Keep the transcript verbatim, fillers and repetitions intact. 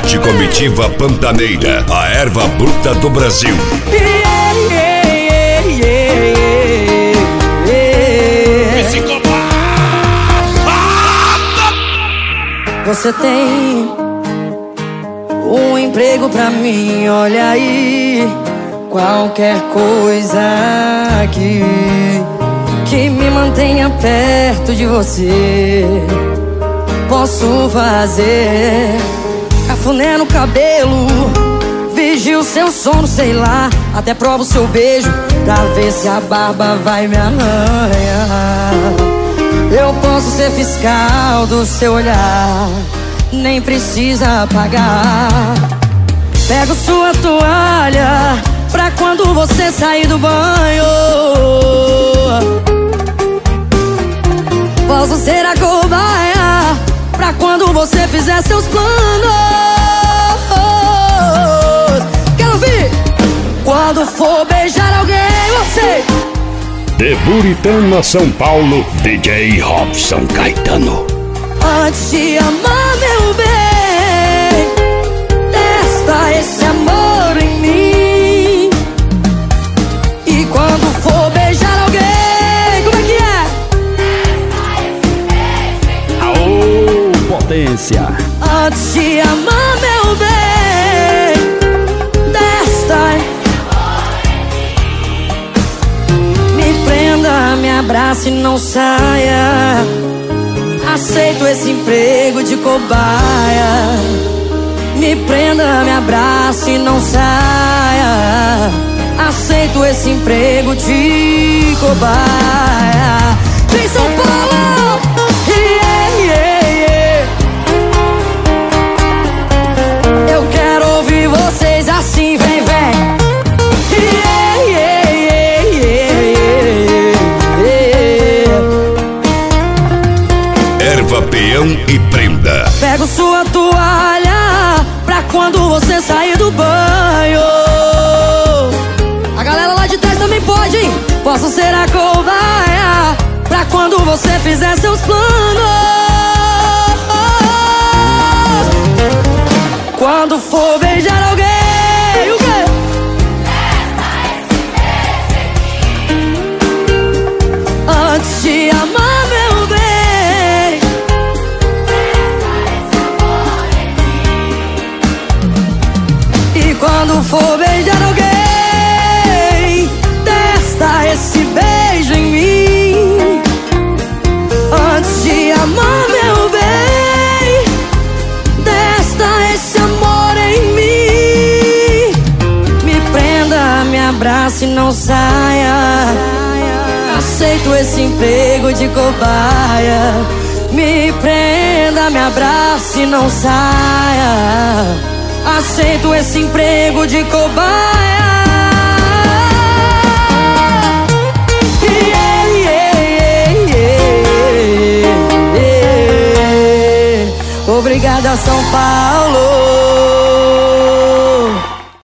Forte Comitiva Pantaneira, a erva bruta do Brasil. Você tem um emprego pra mim, olha aí. Qualquer coisa aqui que me mantenha perto de você posso fazer. Cafuné no cabelo, vigio seu sono, sei lá. Até provo seu beijo pra ver se a barba vai me arranhar. Eu posso ser fiscal do seu olhar, nem precisa pagar. Pego sua toalha pra quando você sair do banho. Posso ser a cobaia pra quando você fizer seus planos. Quero ouvir! Quando for beijar alguém, você... De Buritama, São Paulo, D J Robson Caetano. Antes de amar, meu bem, testa esse amor em mim. E quando for beijar alguém, como é que é? Aô, potência! Antes de amar, meu bem, testa esse amor em mim. Me prenda, me abrace e não saia. Aceito esse emprego de cobaia. Me prenda, me abrace e não saia. Aceito esse emprego de cobaia. Vem São Paulo! Yeah, yeah, yeah. Eu quero ouvir vocês assim, vem, vem. Yeah, yeah, yeah, yeah, yeah. Erva, peão e prenda. Pego sua toalha pra quando você sair do banho. A galera lá de trás também pode, hein? Posso ser a cobaia pra quando você fizer seus planos. Quando for beijar alguém, o quê? Antes de amar, meu bem, e quando for beijar alguém, testa esse beijo em mim. Antes de amar, meu bem, testa esse amor em mim. Me prenda, me abrace e não saia. Aceito esse emprego de cobaia. Me prenda, me abrace e não saia. Aceito esse emprego de cobaia. Yeah, yeah, yeah, yeah, yeah. Obrigada, São Paulo.